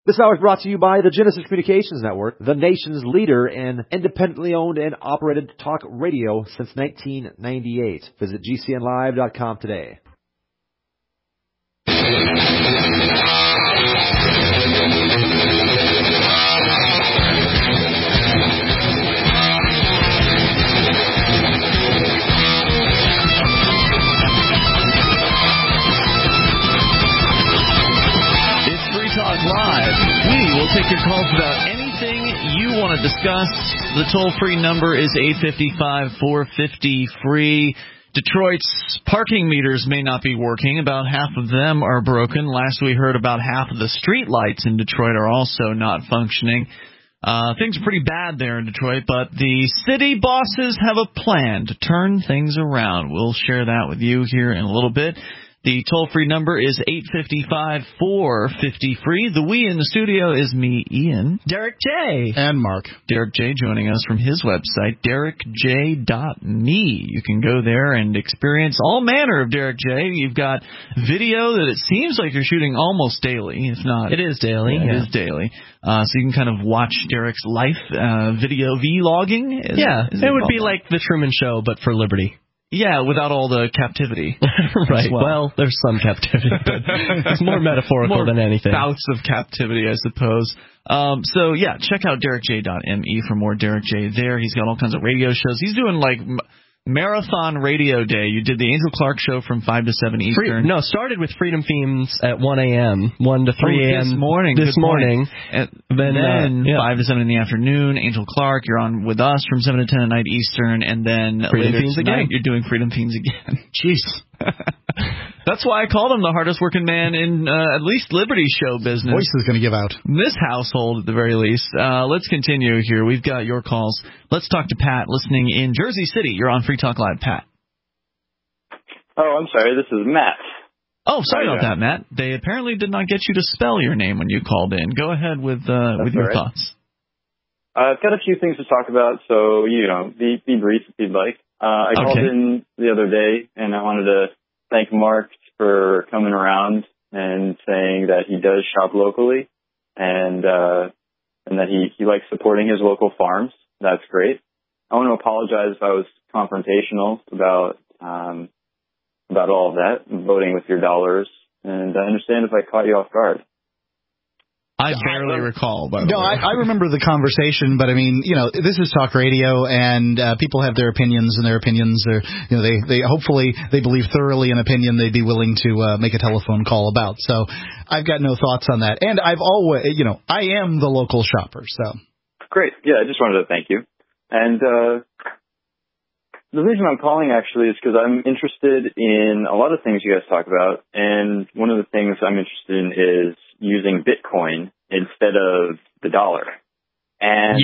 This hour is brought to you by the Genesis Communications Network, the nation's leader in independently owned and operated talk radio since 1998. Visit GCNlive.com today. Live. We will take your calls about anything you want to discuss. The toll-free number is 855-450-FREE. Detroit's parking meters may not be working. About half of them are broken. Last we heard, about half of the street lights in Detroit are also not functioning. Things are pretty bad there in Detroit, but the city bosses have a plan to turn things around. We'll share that with you here in a little bit. The toll-free number is 855-450-FREE. The we in the studio is me, Ian. Derek J. And Mark. Derek J. joining us from his website, derekj.me. You can go there and experience all manner of Derek J. You've got video that it seems like you're shooting almost daily, if not. It is daily. Yeah, it is daily. So you can kind of watch Derek's life video vlogging. It would be like The Truman Show, but for Liberty. Yeah, without all the captivity. Right. Well, there's some captivity, but it's more metaphorical than anything. Bouts of captivity, I suppose. So, yeah, check out derekj.me for more Derek J there. He's got all kinds of radio shows. He's doing, like, Marathon Radio Day. You did the Angel Clark show from 5 to 7 Eastern. Started with Freedom Themes at 1 a.m., 1 to 3 a.m. This morning. And then 5 to 7 in the afternoon, Angel Clark. You're on with us from 7 to 10 at night Eastern. And then Freedom later Themes tonight, again. you're doing Freedom Themes again. Jeez. That's why I called him the hardest working man in at least Liberty show business. Voice is going to give out. In this household, at the very least. Let's continue here. We've got your calls. Let's talk to Pat, listening in Jersey City. You're on Free Talk Live, Pat. Oh, I'm sorry. This is Matt. Oh, sorry about that, Matt. They apparently did not get you to spell your name when you called in. Go ahead with your thoughts. I've got a few things to talk about, so, be brief if you'd like. I called in the other day, and I wanted to thank Mark for coming around and saying that he does shop locally and that he likes supporting his local farms. That's great. I want to apologize if I was confrontational about all of that, voting with your dollars, and I understand if I caught you off guard. I barely recall, by the way. No, I remember the conversation, but I mean, this is talk radio, and people have their opinions, and their opinions are, they hopefully they believe thoroughly an opinion they'd be willing to make a telephone call about. So I've got no thoughts on that, and I've always, I am the local shopper. So great, yeah, I just wanted to thank you, and the reason I'm calling actually is because I'm interested in a lot of things you guys talk about, and one of the things I'm interested in is using Bitcoin instead of the dollar. And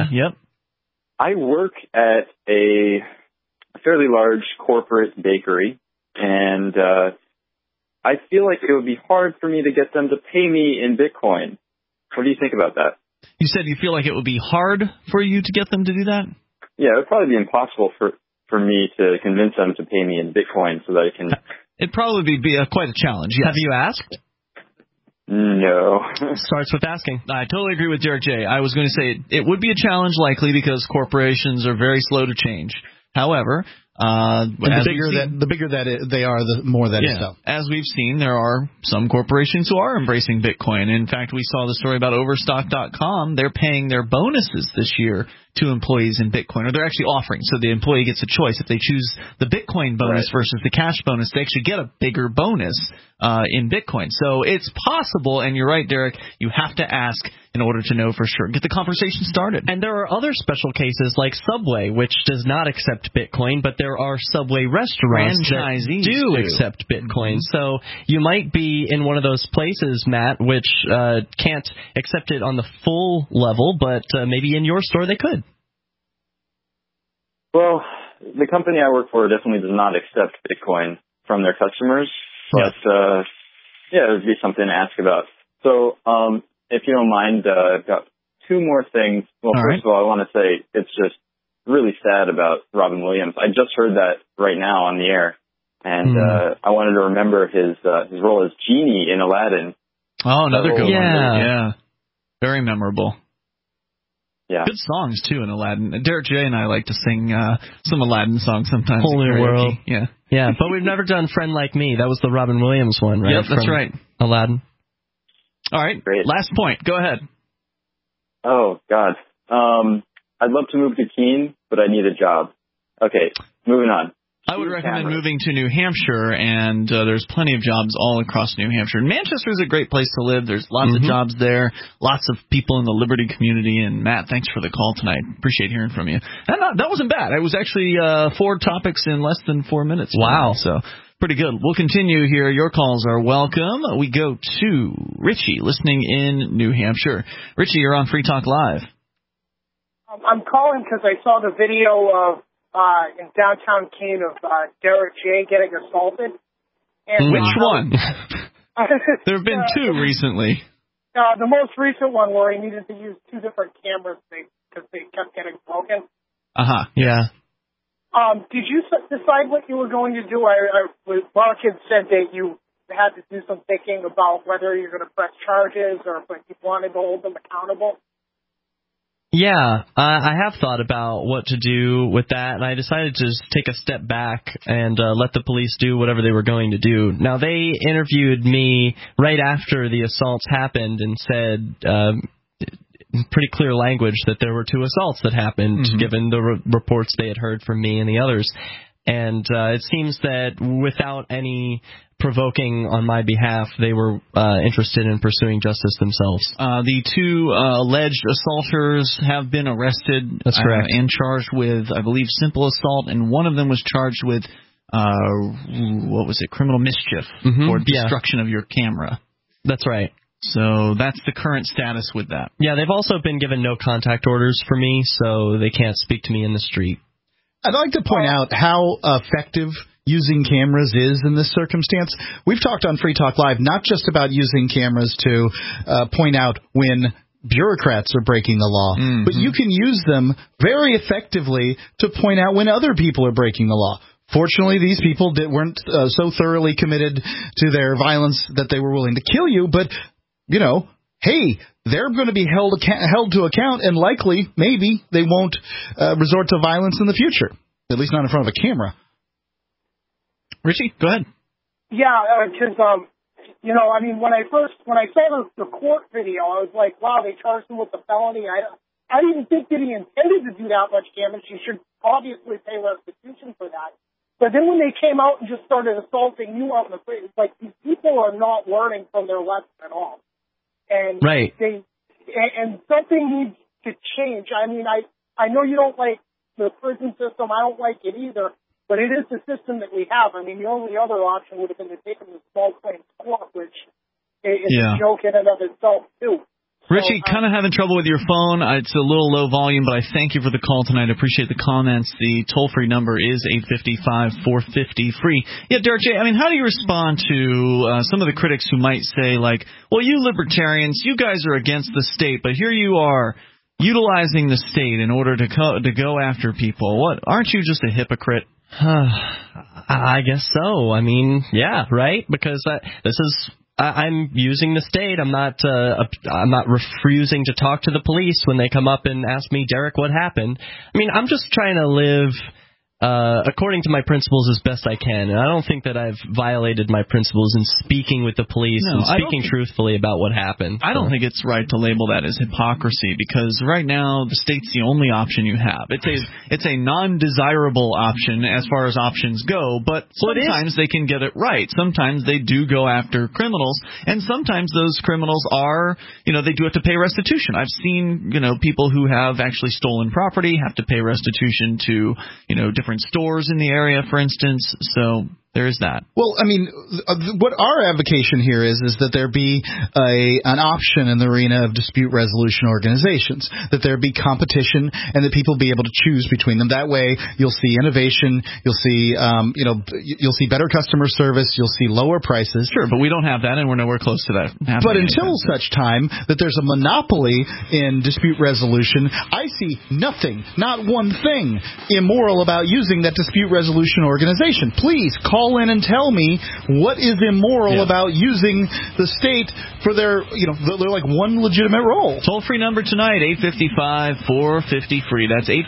I work at a fairly large corporate bakery, and I feel like it would be hard for me to get them to pay me in Bitcoin. What do you think about that? You said you feel like it would be hard for you to get them to do that? Yeah, it would probably be impossible for me to convince them to pay me in Bitcoin so that I can... It'd probably be quite a challenge, yes. Have you asked? No. Starts with asking. I totally agree with Derek J. I was going to say it would be a challenge likely because corporations are very slow to change. However, the bigger that they are, the more that is so. As we've seen, there are some corporations who are embracing Bitcoin. In fact, we saw the story about Overstock.com. They're paying their bonuses this year to employees in Bitcoin, or they're actually offering. So the employee gets a choice. If they choose the Bitcoin bonus versus the cash bonus, they actually get a bigger bonus in Bitcoin. So it's possible, and you're right, Derek, you have to ask in order to know for sure. Get the conversation started. And there are other special cases like Subway, which does not accept Bitcoin, but there are Subway restaurants that do accept Bitcoin. So you might be in one of those places, Matt, which can't accept it on the full level, but maybe in your store they could. Well, the company I work for definitely does not accept Bitcoin from their customers, but it would be something to ask about. So if you don't mind, I've got two more things. Well, first of all, I want to say it's just really sad about Robin Williams. I just heard that right now on the air, and I wanted to remember his role as Genie in Aladdin. Oh, another good one. Yeah. Very memorable. Yeah. Good songs, too, in Aladdin. Derek J. and I like to sing some Aladdin songs sometimes. Whole New World. Yeah. Yeah, but we've never done Friend Like Me. That was the Robin Williams one, right? Yep, that's right. Aladdin. All right. Great. Last point. Go ahead. Oh, God. I'd love to move to Keene, but I need a job. Okay, moving on. I would recommend moving to New Hampshire, and there's plenty of jobs all across New Hampshire. Manchester is a great place to live. There's lots of jobs there, lots of people in the Liberty community. And, Matt, thanks for the call tonight. Appreciate hearing from you. That wasn't bad. It was actually 4 topics in less than 4 minutes. Wow. So pretty good. We'll continue here. Your calls are welcome. We go to Richie, listening in New Hampshire. Richie, you're on Free Talk Live. I'm calling because I saw the video of in downtown Keene of Derek J. getting assaulted. And, which one? There have been 2 recently. The most recent one where he needed to use 2 different cameras because they kept getting broken. Yeah. Did you decide what you were going to do? Mark had said that you had to do some thinking about whether you're going to press charges or if you wanted to hold them accountable. Yeah, I have thought about what to do with that, and I decided to just take a step back and let the police do whatever they were going to do. Now, they interviewed me right after the assaults happened and said in pretty clear language that there were 2 assaults that happened, given the reports they had heard from me and the others. And it seems that without any provoking on my behalf, they were interested in pursuing justice themselves. The 2 alleged assaulters have been arrested. That's correct. And charged with, I believe, simple assault, and one of them was charged with, criminal mischief or destruction of your camera. That's right. So that's the current status with that. Yeah, they've also been given no contact orders for me, so they can't speak to me in the street. I'd like to point out how effective using cameras is in this circumstance. We've talked on Free Talk Live not just about using cameras to point out when bureaucrats are breaking the law, but you can use them very effectively to point out when other people are breaking the law. Fortunately, these people weren't so thoroughly committed to their violence that they were willing to kill you, but, you know, hey, they're going to be held to account, and likely, maybe, they won't resort to violence in the future, at least not in front of a camera. Richie, go ahead. Yeah, because, when I saw the court video, I was like, wow, they charged him with a felony. I didn't think that he intended to do that much damage. He should obviously pay restitution for that. But then when they came out and just started assaulting you on the street, it's like these people are not learning from their lesson at all. And right. And something needs to change. I mean, I know you don't like the prison system. I don't like it either. But it is the system that we have. I mean, the only other option would have been to take them to small claims court, which is a joke in and of itself, too. Richie, kind of having trouble with your phone. It's a little low volume, but I thank you for the call tonight. I appreciate the comments. The toll-free number is 855-450-FREE. Yeah, Derek J., I mean, how do you respond to some of the critics who might say, like, well, you libertarians, you guys are against the state, but here you are utilizing the state in order to go after people. What? Aren't you just a hypocrite? I guess so. I mean, yeah, right? Because I'm using the state. I'm not refusing to talk to the police when they come up and ask me, Derek, what happened? I mean, I'm just trying to live according to my principles as best I can. And I don't think that I've violated my principles in speaking with the police and speaking truthfully about what happened. I don't think it's right to label that as hypocrisy, because right now the state's the only option you have. It's a non-desirable option as far as options go, but sometimes they can get it right. Sometimes they do go after criminals, and sometimes those criminals are, they do have to pay restitution. I've seen, people who have actually stolen property have to pay restitution to, different stores in the area, for instance. So there is that. Well, I mean, what our advocation here is that there be an option in the arena of dispute resolution organizations, that there be competition, and that people be able to choose between them. That way, you'll see innovation, you'll see, you'll see better customer service, you'll see lower prices. Sure, but we don't have that, and we're nowhere close to that happening. But until such time that there's a monopoly in dispute resolution, I see nothing, not one thing, immoral about using that dispute resolution organization. Please call call in and tell me what is immoral about using the state for their, they're like one legitimate role. Toll-free number tonight, 855-450-FREE. That's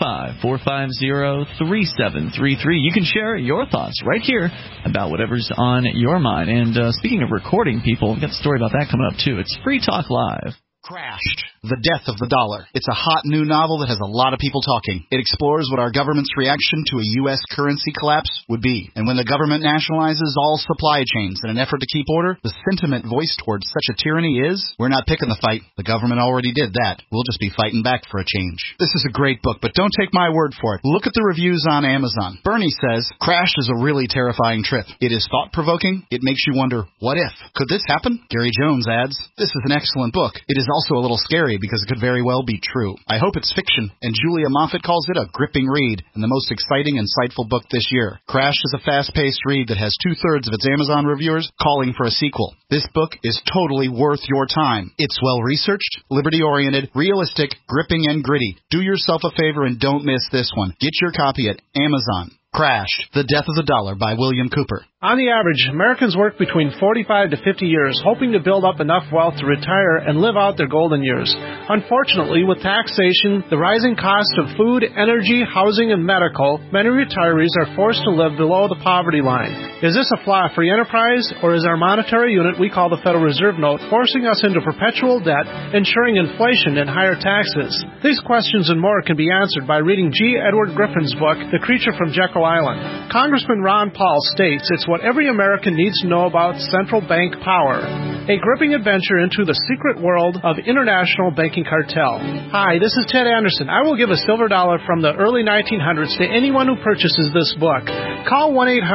855-450-3733. You can share your thoughts right here about whatever's on your mind. And speaking of recording people, we've got a story about that coming up, too. It's Free Talk Live. Crashed. The Death of the Dollar. It's a hot new novel that has a lot of people talking. It explores what our government's reaction to a U.S. currency collapse would be. And when the government nationalizes all supply chains in an effort to keep order, the sentiment voiced towards such a tyranny is, we're not picking the fight. The government already did that. We'll just be fighting back for a change. This is a great book, but don't take my word for it. Look at the reviews on Amazon. Bernie says, Crashed is a really terrifying trip. It is thought-provoking. It makes you wonder, what if? Could this happen? Gary Jones adds, this is an excellent book. It is also a little scary because it could very well be true. I hope it's fiction, and Julia Moffett calls it a gripping read and the most exciting and insightful book this year. Crashed is a fast-paced read that has 2/3 of its Amazon reviewers calling for a sequel. This book is totally worth your time. It's well-researched, liberty-oriented, realistic, gripping, and gritty. Do yourself a favor and don't miss this one. Get your copy at Amazon. Crashed, The Death of the Dollar by William Cooper. On the average, Americans work between 45 to 50 years, hoping to build up enough wealth to retire and live out their golden years. Unfortunately, with taxation, the rising cost of food, energy, housing, and medical, many retirees are forced to live below the poverty line. Is this a flaw free enterprise, or is our monetary unit we call the Federal Reserve Note forcing us into perpetual debt, ensuring inflation and higher taxes? These questions and more can be answered by reading G. Edward Griffin's book, The Creature from Jekyll Island. Congressman Ron Paul states it's what every American needs to know about central bank power. A gripping adventure into the secret world of international banking cartel. Hi, this is Ted Anderson. I will give a silver dollar from the early 1900s to anyone who purchases this book. Call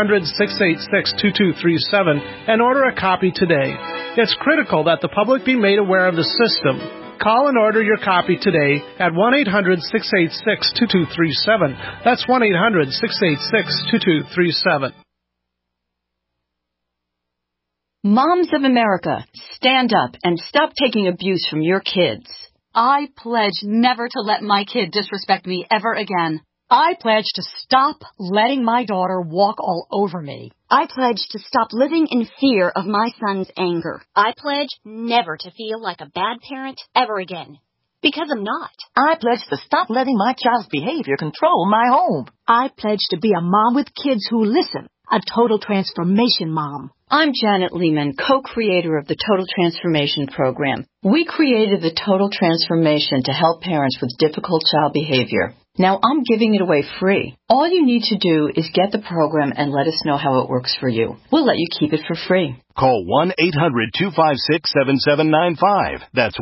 1-800-686-2237 and order a copy today. It's critical that the public be made aware of the system. Call and order your copy today at 1-800-686-2237. That's 1-800-686-2237. Moms of America, stand up and stop taking abuse from your kids. I pledge never to let my kid disrespect me ever again. I pledge to stop letting my daughter walk all over me. I pledge to stop living in fear of my son's anger. I pledge never to feel like a bad parent ever again. Because I'm not. I pledge to stop letting my child's behavior control my home. I pledge to be a mom with kids who listen. A total transformation mom. I'm Janet Lehman, co-creator of the Total Transformation Program. We created the Total Transformation to help parents with difficult child behavior. Now I'm giving it away free. All you need to do is get the program and let us know how it works for you. We'll let you keep it for free. Call 1-800-256-7795. That's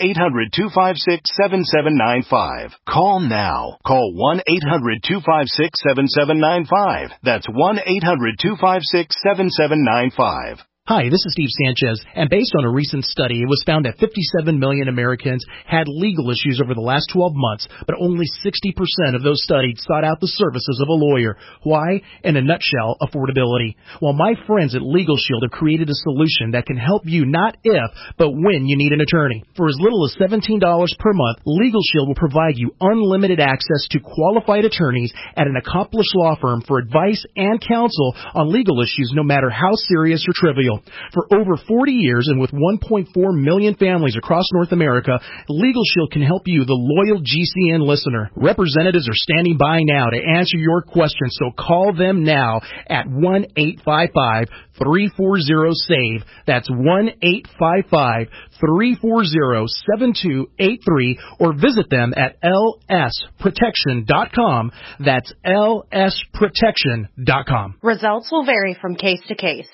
1-800-256-7795. Call now. Call 1-800-256-7795. That's 1-800-256-7795. Hi, this is Steve Sanchez, and based on a recent study, it was found that 57 million Americans had legal issues over the last 12 months, but only 60% of those studied sought out the services of a lawyer. Why? In a nutshell, affordability. Well, my friends at Legal Shield have created a solution that can help you not if, but when you need an attorney. For as little as $17 per month, Legal Shield will provide you unlimited access to qualified attorneys at an accomplished law firm for advice and counsel on legal issues no matter how serious or trivial. For over 40 years and with 1.4 million families across North America, Legal Shield can help you, the loyal GCN listener. Representatives are standing by now to answer your questions, so call them now at 1-855-340-SAVE. That's 1-855-340-7283, or visit them at lsprotection.com. That's lsprotection.com. Results will vary from case to case.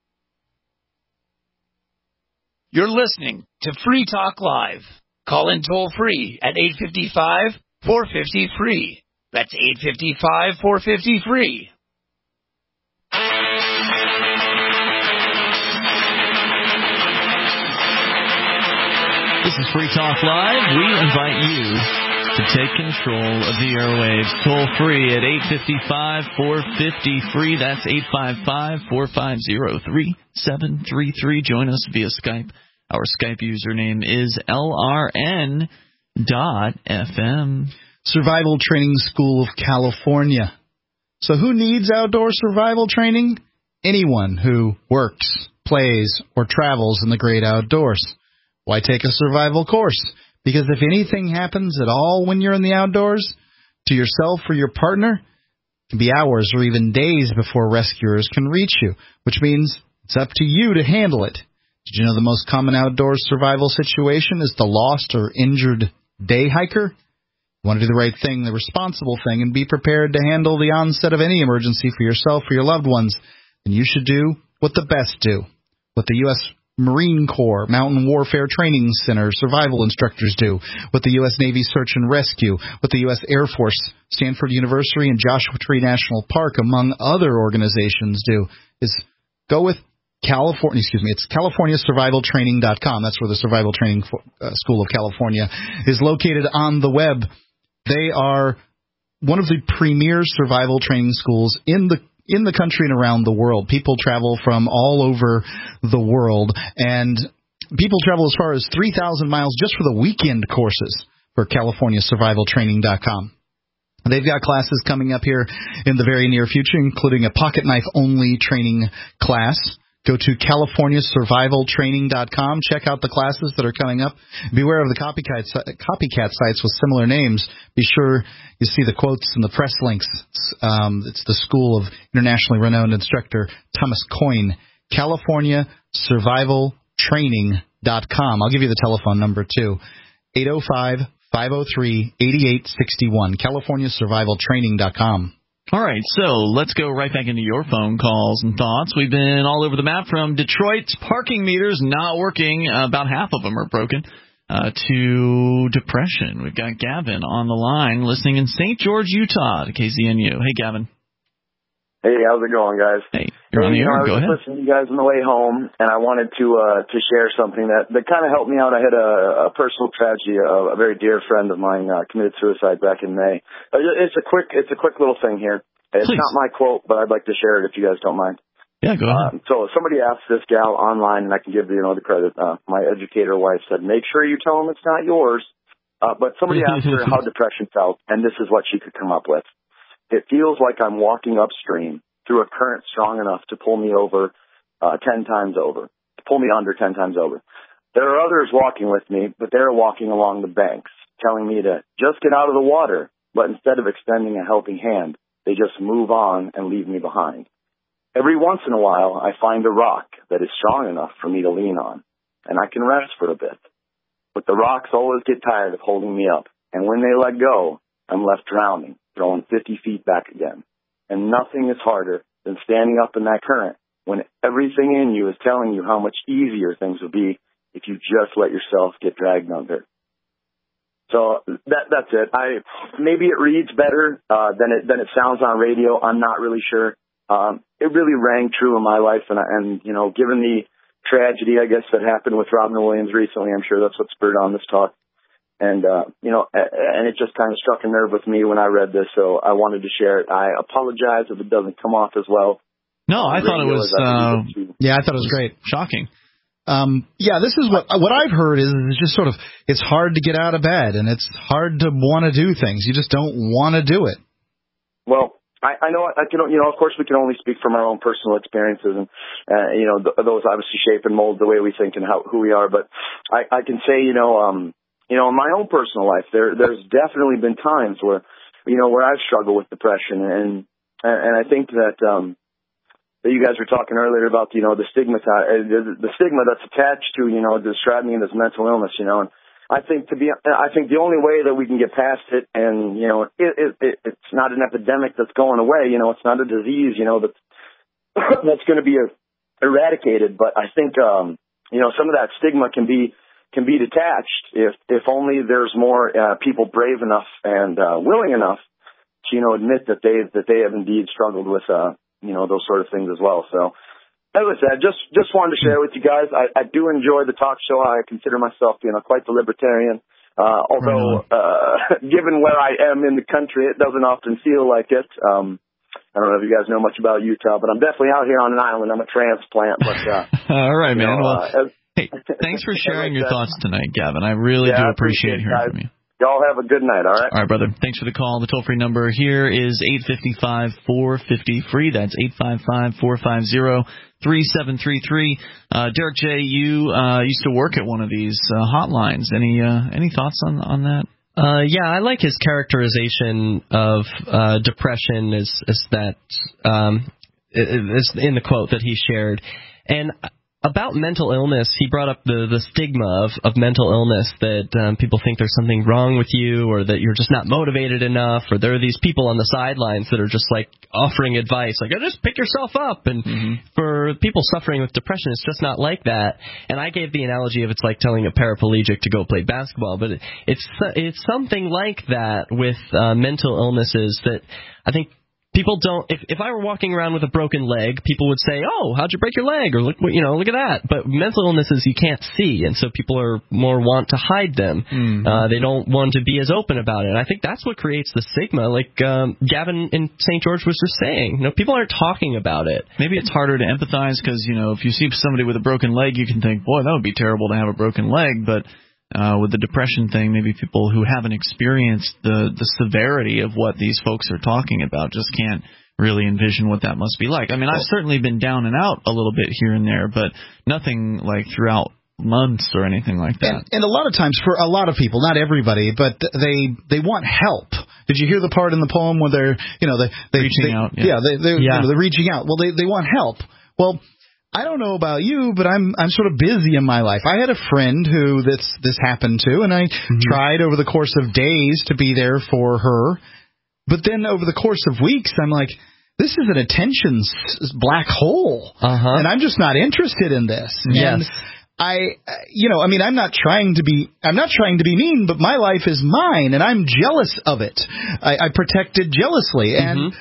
You're listening to Free Talk Live. Call in toll-free at 855-450-FREE. That's 855-450-FREE. This is Free Talk Live. We invite you to take control of the airwaves toll-free at 855-450-FREE. That's 855-450-3733. Join us via Skype. Our Skype username is LRN.FM. Survival Training School of California. So who needs outdoor survival training? anyone who works, plays, or travels in the great outdoors. Why take a survival course? Because if anything happens at all when you're in the outdoors, to yourself or your partner, it can be hours or even days before rescuers can reach you, which means it's up to you to handle it. Did you know the most common outdoor survival situation is the lost or injured day hiker? You want to do the right thing, the responsible thing, and be prepared to handle the onset of any emergency for yourself or your loved ones, then you should do what the best do, what the U.S. Marine Corps Mountain Warfare Training Center survival instructors do, what the U.S. Navy Search and Rescue, what the U.S. Air Force, Stanford University, and Joshua Tree National Park, among other organizations do, is go with it's CaliforniaSurvivalTraining.com. That's where the Survival Training School of California is located on the web. They are one of the premier survival training schools in the country and around the world. People travel from all over the world, and people travel as far as 3,000 miles just for the weekend courses for CaliforniaSurvivalTraining.com. They've got classes coming up here in the very near future, including a pocket knife only training class. Go to CaliforniaSurvivalTraining.com. Check out the classes that are coming up. Beware of the copycat sites with similar names. Be sure you see the quotes and the press links. It's the school of internationally renowned instructor Thomas Coyne. CaliforniaSurvivalTraining.com. I'll give you the telephone number, too. 805-503-8861. CaliforniaSurvivalTraining.com. All right, so let's go right back into your phone calls and thoughts. We've been all over the map from Detroit's parking meters not working, about half of them are broken, to depression. We've got Gavin on the line listening in St. George, Utah to KZNU. Hey, Gavin. Hey, how's it going, guys? Hey, you're on the air. Go ahead. I was listening to you guys on the way home, and I wanted to share something that kind of helped me out. I had a personal tragedy. A very dear friend of mine committed suicide back in May. It's a quick little thing here. It's Please. Not my quote, but I'd like to share it if you guys don't mind. Yeah, go ahead. So somebody asked this gal online, and I can give the credit. My educator wife said, "Make sure you tell them it's not yours." But somebody asked her how depression felt, and this is what she could come up with. It feels like I'm walking upstream through a current strong enough to pull me over 10 times over, to pull me under 10 times over. There are others walking with me, but they're walking along the banks, telling me to just get out of the water. But instead of extending a helping hand, they just move on and leave me behind. Every once in a while, I find a rock that is strong enough for me to lean on, and I can rest for a bit. But the rocks always get tired of holding me up, and when they let go, I'm left drowning, throwing 50 feet back again. And nothing is harder than standing up in that current when everything in you is telling you how much easier things would be if you just let yourself get dragged under. So that's it. Maybe it reads better than it sounds on radio. I'm not really sure. It really rang true in my life, and given the tragedy, I guess, that happened with Robin Williams recently, I'm sure that's what spurred on this talk. And, and it just kind of struck a nerve with me when I read this, so I wanted to share it. I apologize if it doesn't come off as well. No, I thought it was, I thought it was great. Shocking. This is what I've heard is just sort of, it's hard to get out of bed, and it's hard to want to do things. You just don't want to do it. Well, I know I can, of course we can only speak from our own personal experiences, and, those obviously shape and mold the way we think and who we are, but I can say, in my own personal life, there's definitely been times where I've struggled with depression, and I think that you guys were talking earlier about, the stigma that's attached to, describing it as mental illness, and I think the only way that we can get past it, and, it's not an epidemic that's going away, it's not a disease, that's going to be eradicated, but I think, some of that stigma can be detached if only there's more people brave enough and willing enough to admit that they have indeed struggled with those sort of things as well. So as I said, just wanted to share with you guys. I do enjoy the talk show. I consider myself quite the libertarian. Although given where I am in the country, it doesn't often feel like it. I don't know if you guys know much about Utah, but I'm definitely out here on an island. I'm a transplant. But all right, man. Hey, thanks for sharing your thoughts tonight, Gavin. I really do appreciate hearing from you. Y'all have a good night, all right? All right, brother. Thanks for the call. The toll-free number here is 855-450-FREE. That's 855-450-3733. Derek J., you used to work at one of these hotlines. Any thoughts on that? Yeah, I like his characterization of depression is that is in the quote that he shared. And about mental illness, he brought up the stigma of mental illness, that people think there's something wrong with you, or that you're just not motivated enough, or there are these people on the sidelines that are just like offering advice, like, just pick yourself up. And for people suffering with depression, it's just not like that. And I gave the analogy of it's like telling a paraplegic to go play basketball, but it's something like that with mental illnesses that I think people don't. If I were walking around with a broken leg, people would say, "Oh, how'd you break your leg?" Or look at that. But mental illnesses you can't see, and so people are more want to hide them. They don't want to be as open about it. And I think that's what creates the stigma. Like Gavin in St. George was just saying, people aren't talking about it. Maybe it's harder to empathize because if you see somebody with a broken leg, you can think, "Boy, that would be terrible to have a broken leg," but with the depression thing, maybe people who haven't experienced the severity of what these folks are talking about just can't really envision what that must be like. I mean, I've certainly been down and out a little bit here and there, but nothing like throughout months or anything like that. And a lot of times, for a lot of people, not everybody, but they want help. Did you hear the part in the poem where they're reaching out? They're reaching out. Well, they want help. Well, I don't know about you, but I'm sort of busy in my life. I had a friend who this happened to, and I tried over the course of days to be there for her. But then over the course of weeks, I'm like, this is an attention black hole, and I'm just not interested in this. Yes. And I'm not trying to be mean, but my life is mine, and I'm jealous of it. I protect it jealously, and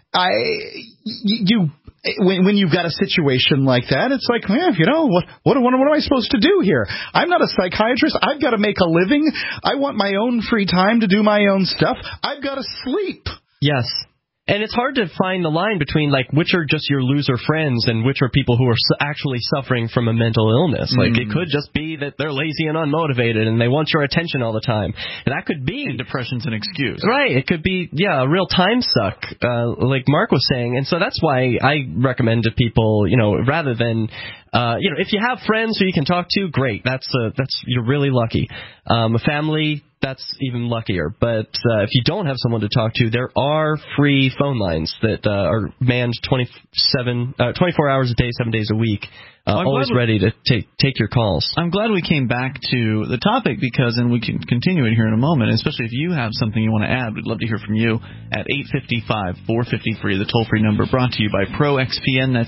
when you've got a situation like that, it's like, what am I supposed to do here? I'm not a psychiatrist. I've got to make a living. I want my own free time to do my own stuff. I've got to sleep. Yes. And it's hard to find the line between, like, which are just your loser friends and which are people who are actually suffering from a mental illness. Like, it could just be that they're lazy and unmotivated and they want your attention all the time. And that could be... And depression's an excuse. Right. It could be, a real time suck, like Mark was saying. And so that's why I recommend to people, rather than... if you have friends who you can talk to, great. You're really lucky. A family, that's even luckier. But if you don't have someone to talk to, there are free phone lines that are manned 24 hours a day, 7 days a week. Always ready to take your calls. I'm glad we came back to the topic and we can continue it here in a moment, especially if you have something you want to add. We'd love to hear from you at 855-450-FREE, the toll-free number brought to you by ProXPN. That's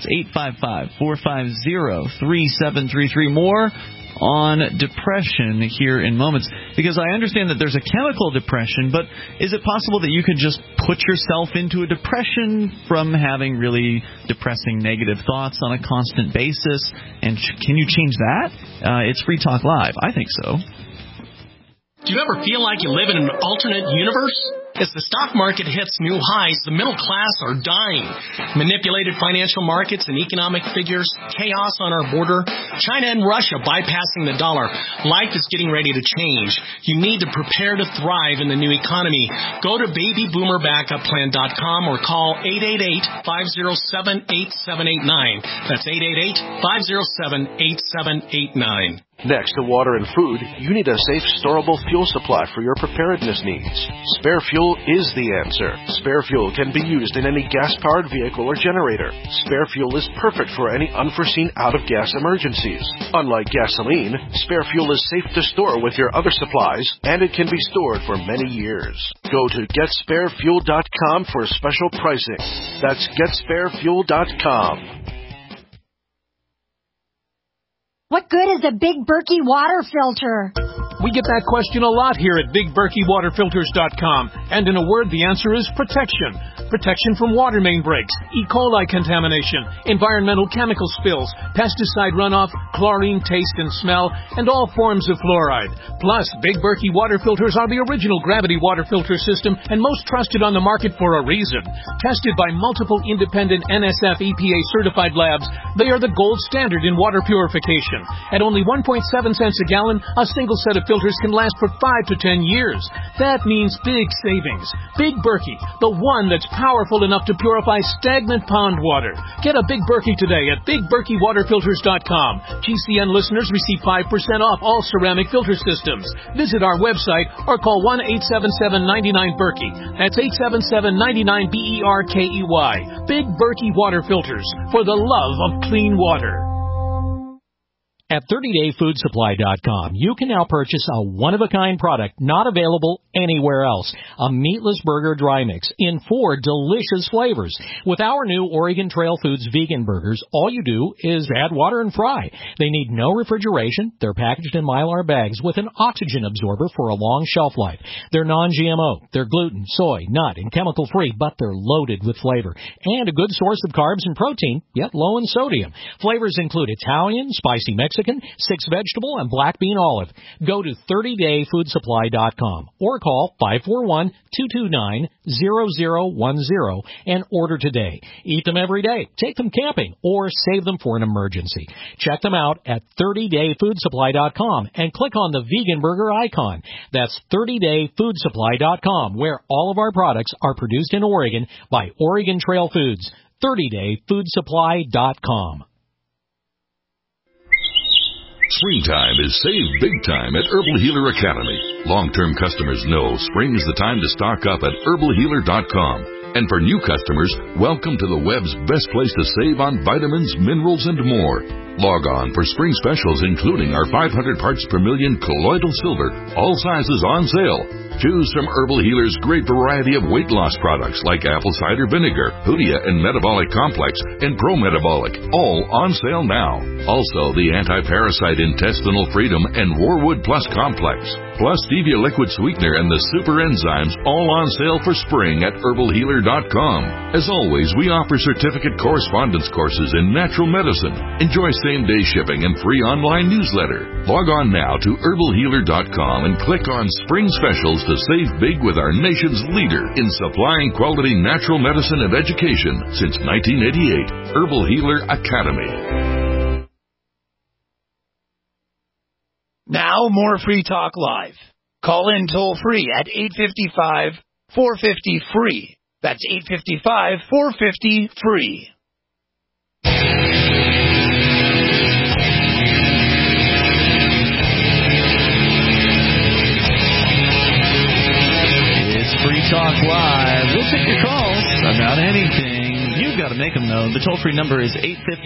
855-450-3733. More on depression here in moments, because I understand that there's a chemical depression, but is it possible that you could just put yourself into a depression from having really depressing negative thoughts on a constant basis? And can you change that? It's Free Talk Live. I think so. Do you ever feel like you live in an alternate universe? As the stock market hits new highs, the middle class are dying. Manipulated financial markets and economic figures, chaos on our border, China and Russia bypassing the dollar. Life is getting ready to change. You need to prepare to thrive in the new economy. Go to babyboomerbackupplan.com or call 888-507-8789. That's 888-507-8789. Next to water and food, you need a safe, storable fuel supply for your preparedness needs. Spare Fuel is the answer. Spare Fuel can be used in any gas-powered vehicle or generator. Spare Fuel is perfect for any unforeseen out-of-gas emergencies. Unlike gasoline, Spare Fuel is safe to store with your other supplies, and it can be stored for many years. Go to GetSpareFuel.com for special pricing. That's GetSpareFuel.com. What good is a Big Berkey water filter? We get that question a lot here at BigBerkeyWaterFilters.com. And in a word, the answer is protection. Protection from water main breaks, E. coli contamination, environmental chemical spills, pesticide runoff, chlorine taste and smell, and all forms of fluoride. Plus, Big Berkey water filters are the original gravity water filter system and most trusted on the market for a reason. Tested by multiple independent NSF EPA certified labs, they are the gold standard in water purification. At only 1.7 cents a gallon, a single set of filters can last for 5 to 10 years. That means big savings. Big Berkey, the one that's powerful enough to purify stagnant pond water. Get a Big Berkey today at BigBerkeyWaterFilters.com. GCN listeners receive 5% off all ceramic filter systems. Visit our website or call 1-877-99-BERKEY. That's 877-99-BERKEY. Big Berkey Water Filters, for the love of clean water. At 30dayfoodsupply.com, you can now purchase a one-of-a-kind product not available anywhere else. A meatless burger dry mix in 4 delicious flavors. With our new Oregon Trail Foods vegan burgers, all you do is add water and fry. They need no refrigeration. They're packaged in Mylar bags with an oxygen absorber for a long shelf life. They're non-GMO. They're gluten, soy, nut, and chemical-free, but they're loaded with flavor. And a good source of carbs and protein, yet low in sodium. Flavors include Italian, spicy Mexican, 6 vegetable, and black bean olive. Go to 30dayfoodsupply.com or call 541-229-0010 and order today. Eat them every day, take them camping, or save them for an emergency. Check them out at 30dayfoodsupply.com and click on the vegan burger icon. That's 30dayfoodsupply.com, where all of our products are produced in Oregon by Oregon Trail Foods. 30dayfoodsupply.com. Springtime is save big time at Herbal Healer Academy. Long-term customers know spring is the time to stock up at herbalhealer.com. And for new customers, welcome to the web's best place to save on vitamins, minerals, and more. Log on for spring specials, including our 500 parts per million colloidal silver, all sizes on sale. Choose from Herbal Healer's great variety of weight loss products like apple cider vinegar, Hoodia and Metabolic Complex, and Pro-Metabolic, all on sale now. Also, the anti-parasite intestinal freedom and Warwood Plus Complex, plus stevia liquid sweetener and the super enzymes, all on sale for spring at herbalhealer.com. As always, we offer certificate correspondence courses in natural medicine. Enjoy same-day shipping and free online newsletter. Log on now to herbalhealer.com and click on Spring Specials to save big with our nation's leader in supplying quality natural medicine and education since 1988, Herbal Healer Academy. Now, more Free Talk Live. Call in toll-free at 855-450-FREE. That's 855-450-FREE. Free Talk Live. We'll take your calls about anything. You've got to make them, though. The toll-free number is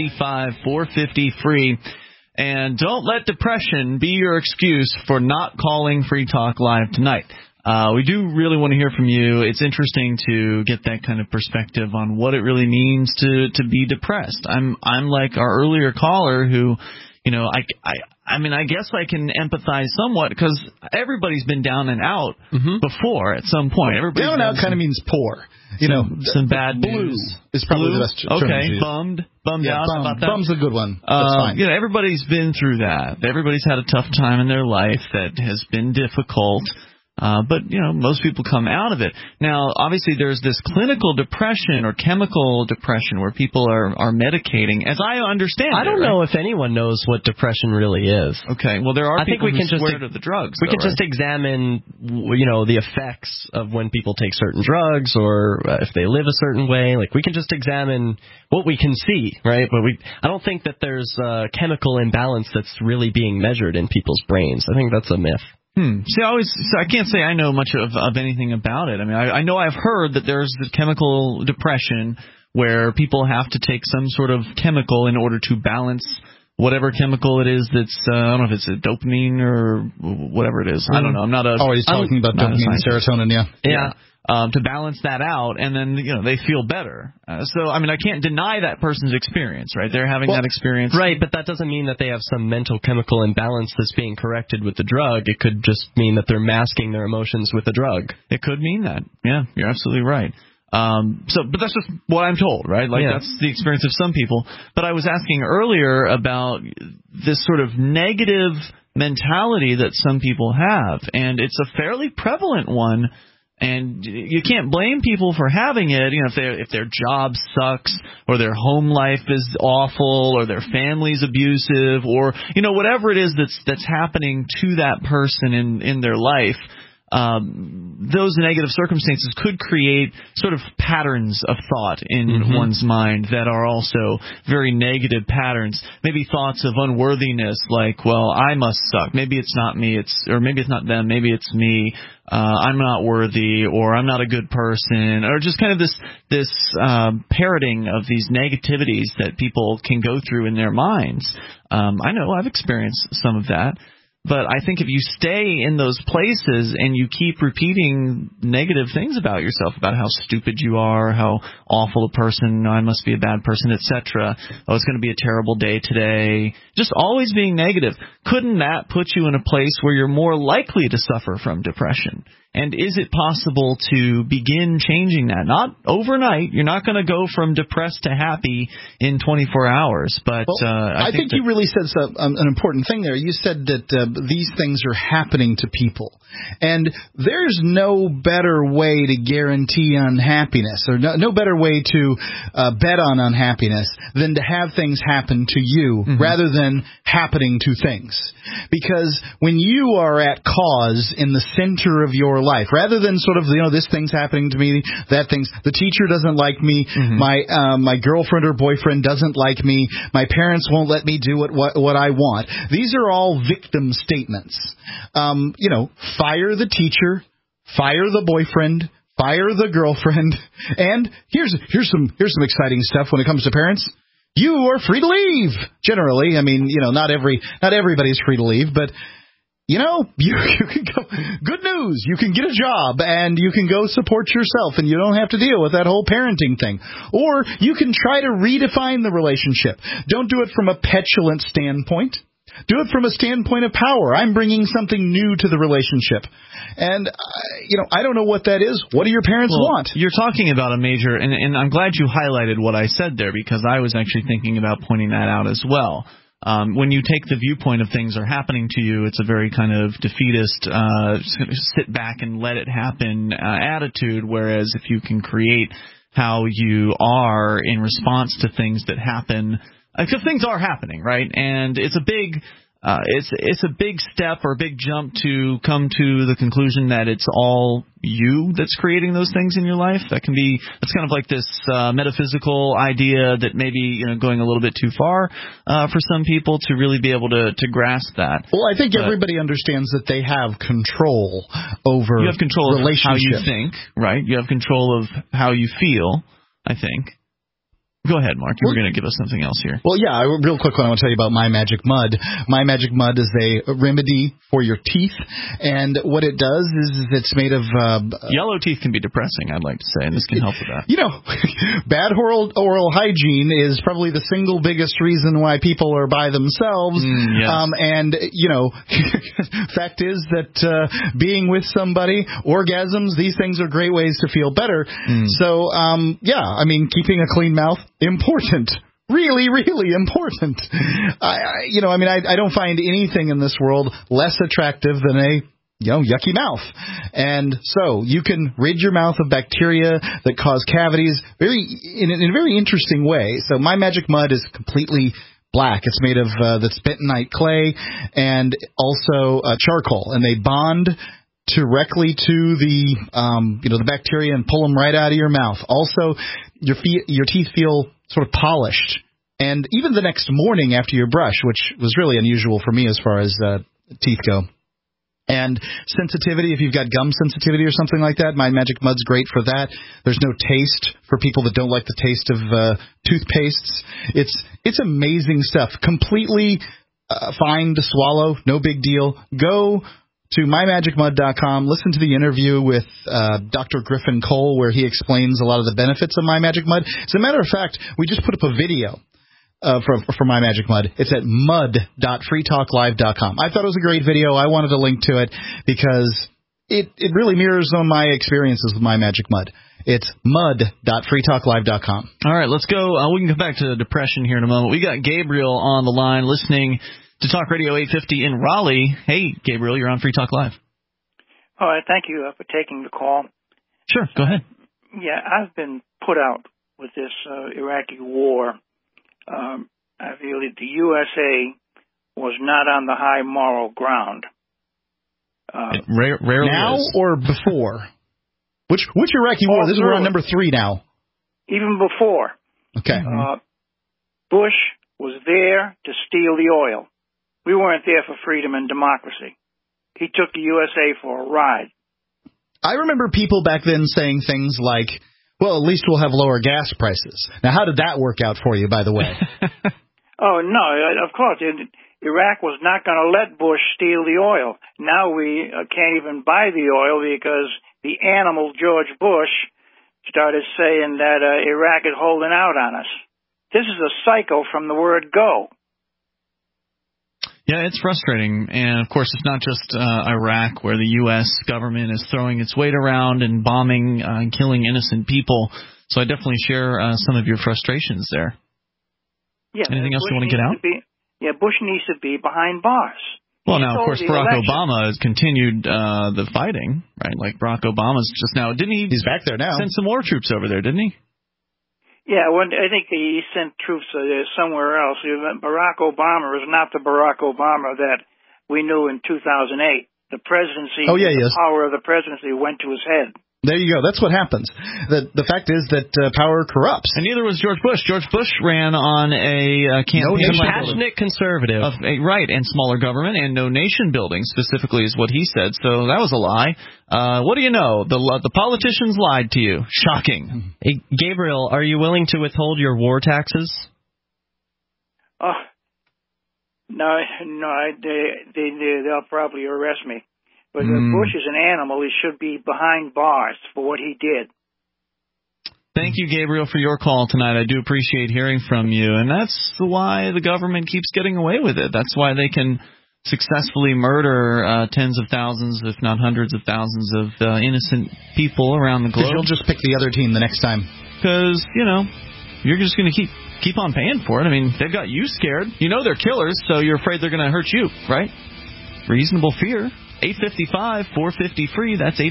855-450-FREE. And don't let depression be your excuse for not calling Free Talk Live tonight. We do really want to hear from you. It's interesting to get that kind of perspective on what it really means to be depressed. I'm like our earlier caller who, you know, I mean, I guess I can empathize somewhat because everybody's been down and out before at some point. Everybody's down and out kind of means poor. You know, some bad blue news. Is probably the best term. Okay, bummed out about that. Bum's a good one. That's fine. You know, everybody's been through that. Everybody's had a tough time in their life that has been difficult. But, you know, most people come out of it. Now, obviously, there's this clinical depression or chemical depression where people are medicating, as I understand I don't know if anyone knows what depression really is. Okay, well, there are people who swear to the drugs. We can just examine, you know, the effects of when people take certain drugs or if they live a certain way. Like, we can just examine what we can see, right? But I don't think that there's a chemical imbalance that's really being measured in people's brains. I think that's a myth. See, I can't say I know much of anything about it. I mean, I know I've heard that there's the chemical depression where people have to take some sort of chemical in order to balance whatever chemical it is that's, I don't know if it's a dopamine or whatever it is. I don't know. I'm not always talking about dopamine and serotonin, Yeah. To balance that out, and then, you know, they feel better. So, I mean, I can't deny that person's experience, right? They're having that experience. Right, but that doesn't mean that they have some mental chemical imbalance that's being corrected with the drug. It could just mean that they're masking their emotions with the drug. It could mean that. Yeah, you're absolutely right. But that's just what I'm told, right? Like, that's the experience of some people. But I was asking earlier about this sort of negative mentality that some people have, and it's a fairly prevalent one. And you can't blame people for having it, if their job sucks or their home life is awful or their family's abusive or whatever it is that's happening to that person in their life. Those negative circumstances could create sort of patterns of thought in one's mind that are also very negative patterns. Maybe thoughts of unworthiness, like, well, I must suck. Maybe it's not me, or maybe it's not them. Maybe it's me. I'm not worthy, or I'm not a good person, or just kind of this parroting of these negativities that people can go through in their minds. I know I've experienced some of that. But I think if you stay in those places and you keep repeating negative things about yourself, about how stupid you are, how awful a person, I must be a bad person, etc., oh, it's going to be a terrible day today, just always being negative, couldn't that put you in a place where you're more likely to suffer from depression? And is it possible to begin changing that? Not overnight. You're not going to go from depressed to happy in 24 hours. But I think you really said an important thing there. You said that these things are happening to people. And there's no better way to guarantee unhappiness, or no better way to bet on unhappiness than to have things happen to you rather than happening to things. Because when you are at cause in the center of your life, rather than sort of, this thing's happening to me, that thing's, the teacher doesn't like me, my girlfriend or boyfriend doesn't like me, my parents won't let me do what I want. These are all victim statements. Fire the teacher, fire the boyfriend, fire the girlfriend, and here's some exciting stuff when it comes to parents. You are free to leave. Generally, not everybody's free to leave, but you can go. Good news, you can get a job and you can go support yourself, and you don't have to deal with that whole parenting thing. Or you can try to redefine the relationship. Don't do it from a petulant standpoint. Do it from a standpoint of power. I'm bringing something new to the relationship. And, I don't know what that is. What do your parents want? You're talking about a major, and I'm glad you highlighted what I said there, because I was actually thinking about pointing that out as well. When you take the viewpoint of things are happening to you, it's a very kind of defeatist, sit back and let it happen attitude, whereas if you can create how you are in response to things that happen, because things are happening, right? And it's a big it's a big step or a big jump to come to the conclusion that it's all you that's creating those things in your life. That's kind of like this metaphysical idea that maybe going a little bit too far for some people to really be able to grasp that. Well, I think everybody understands that they have control over you have control of how you relationship. think, right? You have control of how you feel, I think. Go ahead, Mark. You were going to give us something else here. Well, yeah, real quick one I want to tell you about My Magic Mud. My Magic Mud is a remedy for your teeth, and what it does is it's made of... Yellow teeth can be depressing, I'd like to say, and this can help with that. Bad oral hygiene is probably the single biggest reason why people are by themselves. Yes. And, fact is that being with somebody, orgasms, these things are great ways to feel better. So, keeping a clean mouth, important. Really, really important. I don't find anything in this world less attractive than a yucky mouth. And so you can rid your mouth of bacteria that cause cavities in a very interesting way. So My Magic Mud is completely black. It's made of that's bentonite clay and also charcoal, and they bond directly to the bacteria and pull them right out of your mouth. Also, your teeth feel sort of polished, and even the next morning after your brush, which was really unusual for me as far as teeth go. And sensitivity, if you've got gum sensitivity or something like that, My Magic Mud's great for that. There's no taste for people that don't like the taste of toothpastes. It's amazing stuff. Completely fine to swallow, no big deal. Go to mymagicmud.com. Listen to the interview with Dr. Griffin Cole, where he explains a lot of the benefits of My Magic Mud. As a matter of fact, we just put up a video for My Magic Mud. It's at mud.freetalklive.com. I thought it was a great video. I wanted to link to it because it really mirrors some of my experiences with My Magic Mud. It's mud.freetalklive.com. All right, let's go. We can come back to depression here in a moment. We got Gabriel on the line listening to Talk Radio 850 in Raleigh. Hey, Gabriel, you're on Free Talk Live. All right, thank you for taking the call. Sure, go ahead. Yeah, I've been put out with this Iraqi war. I feel that the USA was not on the high moral ground. It rarely now is. Or before? Which Iraqi war? This is we're on number 3 now. Even before. Okay. Bush was there to steal the oil. We weren't there for freedom and democracy. He took the USA for a ride. I remember people back then saying things like, well, at least we'll have lower gas prices. Now, how did that work out for you, by the way? Oh, no, of course. Iraq was not going to let Bush steal the oil. Now we can't even buy the oil because the animal George Bush started saying that Iraq is holding out on us. This is a cycle from the word go. Yeah, it's frustrating. And, of course, it's not just Iraq where the U.S. government is throwing its weight around and bombing and killing innocent people. So I definitely share some of your frustrations there. Yeah, anything else you want to get out? Bush needs to be behind bars. Well, now, of course, Barack Obama has continued the fighting, right? Like Barack Obama's just now, didn't he? He's back there now. Send some more troops over there, didn't he? Yeah, well, I think he sent troops somewhere else. Barack Obama is not the Barack Obama that we knew in 2008. The presidency, the power of the presidency went to his head. There you go. That's what happens. The fact is that power corrupts. And neither was George Bush. George Bush ran on a campaign a passionate conservative. Right, and smaller government and no nation building, specifically is what he said. So that was a lie. What do you know? The politicians lied to you. Shocking. Hey, Gabriel, are you willing to withhold your war taxes? No, they'll probably arrest me. But Bush is an animal. He should be behind bars for what he did. Thank you, Gabriel, for your call tonight. I do appreciate hearing from you. And that's why the government keeps getting away with it. That's why they can successfully murder tens of thousands, if not hundreds of thousands of innocent people around the globe. Because you'll just pick the other team the next time. Because, you're just going to keep on paying for it. I mean, they've got you scared. You know they're killers, so you're afraid they're going to hurt you, right? Reasonable fear. 855-450-FREE. That's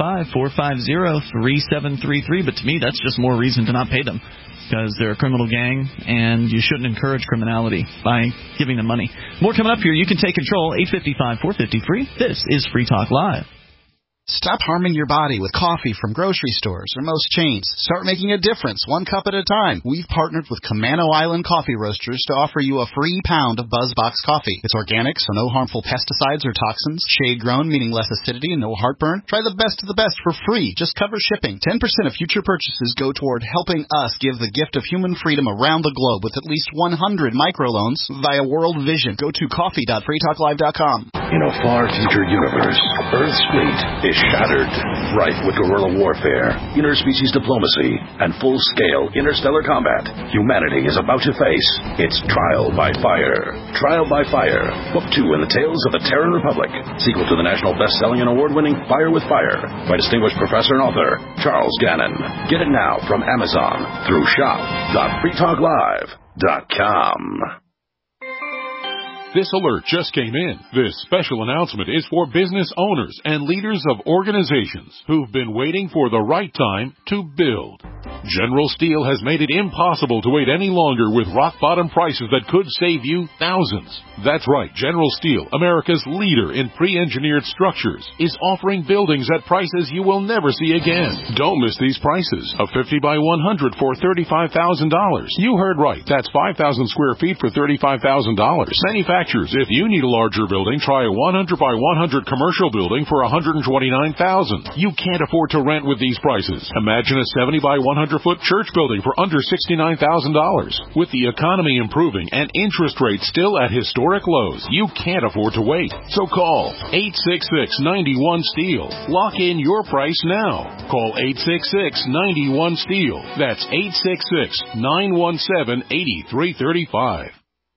855-450-3733. But to me, that's just more reason to not pay them because they're a criminal gang, and you shouldn't encourage criminality by giving them money. More coming up here. You can take control. 855-450-FREE. This is Free Talk Live. Stop harming your body with coffee from grocery stores or most chains. Start making a difference, 1 cup at a time. We've partnered with Camano Island Coffee Roasters to offer you a free pound of BuzzBox coffee. It's organic, so no harmful pesticides or toxins. Shade-grown, meaning less acidity and no heartburn. Try the best of the best for free. Just cover shipping. 10% of future purchases go toward helping us give the gift of human freedom around the globe with at least 100 microloans via World Vision. Go to coffee.freetalklive.com. In a far future universe, Earth's fleet is shattered, rife with guerrilla warfare, interspecies diplomacy, and full-scale interstellar combat. Humanity is about to face its Trial by Fire. Trial by Fire, Book 2 in the Tales of the Terran Republic, sequel to the national best-selling and award-winning Fire with Fire by distinguished professor and author Charles Gannon. Get it now from Amazon through shop.freetalklive.com. This alert just came in. This special announcement is for business owners and leaders of organizations who've been waiting for the right time to build. General Steel has made it impossible to wait any longer with rock-bottom prices that could save you thousands. That's right, General Steel, America's leader in pre-engineered structures, is offering buildings at prices you will never see again. Don't miss these prices. A 50 by 100 for $35,000. You heard right. That's 5,000 square feet for $35,000. Manufacturers, if you need a larger building, try a 100 by 100 commercial building for $129,000. You can't afford to rent with these prices. Imagine a 70 by 100-foot church building for under $69,000. With the economy improving and interest rates still at historic lows, you can't afford to wait. So call 866-91-STEEL. Lock in your price now. Call 866-91-STEEL. That's 866-917-8335.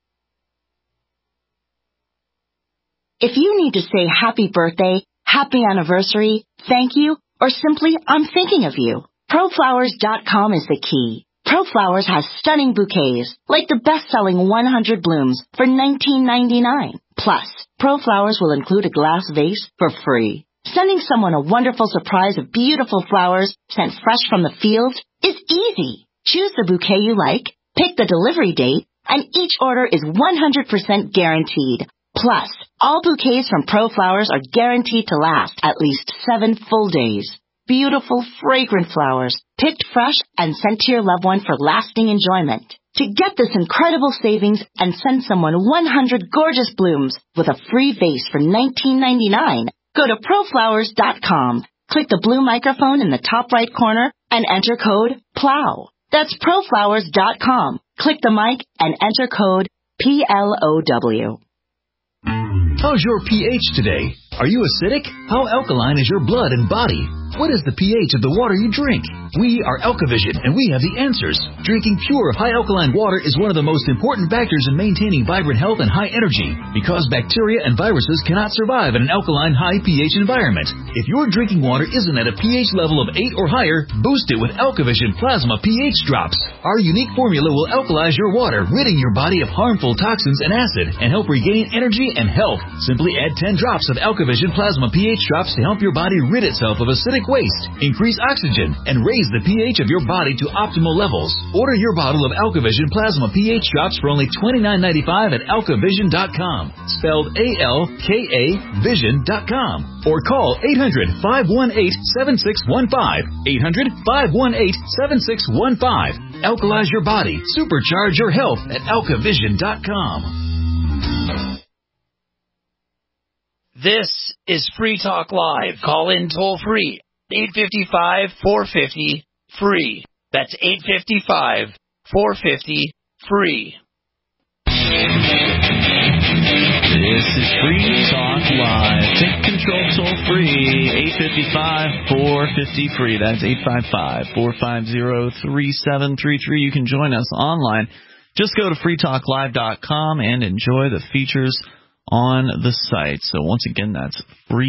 If you need to say happy birthday, happy anniversary, thank you, or simply I'm thinking of you, ProFlowers.com is the key. ProFlowers has stunning bouquets, like the best-selling 100 blooms for $19.99. Plus, ProFlowers will include a glass vase for free. Sending someone a wonderful surprise of beautiful flowers sent fresh from the field is easy. Choose the bouquet you like, pick the delivery date, and each order is 100% guaranteed. Plus, all bouquets from Pro Flowers are guaranteed to last at least 7 full days. Beautiful, fragrant flowers, picked fresh and sent to your loved one for lasting enjoyment. To get this incredible savings and send someone 100 gorgeous blooms with a free vase for $19.99, go to proflowers.com. Click the blue microphone in the top right corner and enter code PLOW. That's proflowers.com. Click the mic and enter code PLOW. How's your pH today? Are you acidic? How alkaline is your blood and body? What is the pH of the water you drink? We are AlkaVision, and we have the answers. Drinking pure, high-alkaline water is one of the most important factors in maintaining vibrant health and high energy, because bacteria and viruses cannot survive in an alkaline, high pH environment. If your drinking water isn't at a pH level of 8 or higher, boost it with AlkaVision Plasma pH Drops. Our unique formula will alkalize your water, ridding your body of harmful toxins and acid, and help regain energy and health. Simply add 10 drops of AlkaVision Plasma pH Drops to help your body rid itself of acidic waste, increase oxygen, and raise the pH of your body to optimal levels. Order your bottle of AlkaVision Plasma pH Drops for only $29.95 at alkavision.com, spelled A-L-K-A vision.com, or call 800-518-7615, 800-518-7615. Alkalize your body, supercharge your health at alkavision.com. This is Free Talk Live. Call in toll free. 855-450-FREE. That's 855-450-FREE. This is Free Talk Live. Take control toll free. 855-450-FREE. That's 855-450-3733. You can join us online. Just go to freetalklive.com and enjoy the features on the site. So once again, that's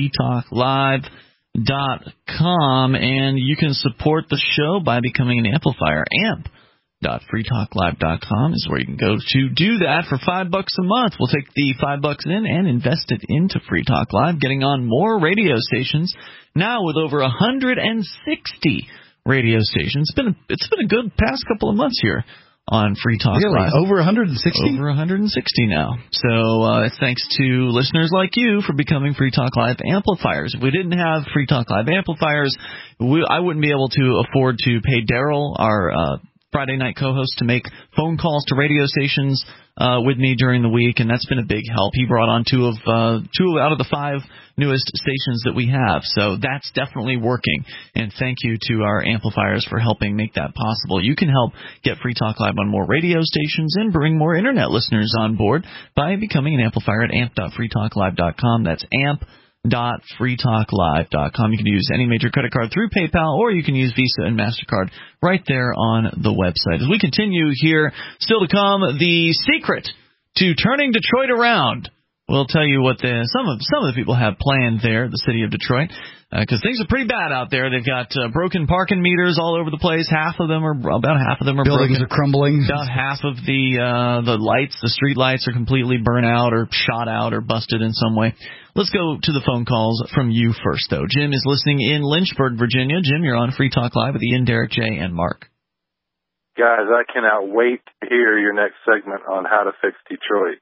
freetalklive.com, and you can support the show by becoming an amplifier. amp.freetalklive.com is where you can go to do that for $5 a month. We'll take the $5 in and invest it into Free Talk Live, getting on more radio stations now with over 160 radio stations. It's been a good past couple of months here on Free Talk Live. Over 160? Over 160 now. So thanks to listeners like you for becoming Free Talk Live amplifiers. If we didn't have Free Talk Live amplifiers, I wouldn't be able to afford to pay Daryl, our Friday night co-host, to make phone calls to radio stations with me during the week, and that's been a big help. He brought on two out of the 5 newest stations that we have, so that's definitely working. And thank you to our amplifiers for helping make that possible. You can help get Free Talk Live on more radio stations and bring more internet listeners on board by becoming an amplifier at amp.freetalklive.com. That's amp.freetalklive.com. You can use any major credit card through PayPal, or you can use Visa and MasterCard right there on the website. As we continue here, still to come, the secret to turning Detroit around. We'll tell you what some of the people have planned there, the city of Detroit, because things are pretty bad out there. They've got broken parking meters all over the place. About half of them are buildings broken. Are crumbling. About half of the lights, the street lights, are completely burnt out or shot out or busted in some way. Let's go to the phone calls from you first, though. Jim is listening in Lynchburg, Virginia. Jim, you're on Free Talk Live with Ian, Derek, Jay, and Mark. Guys, I cannot wait to hear your next segment on how to fix Detroit.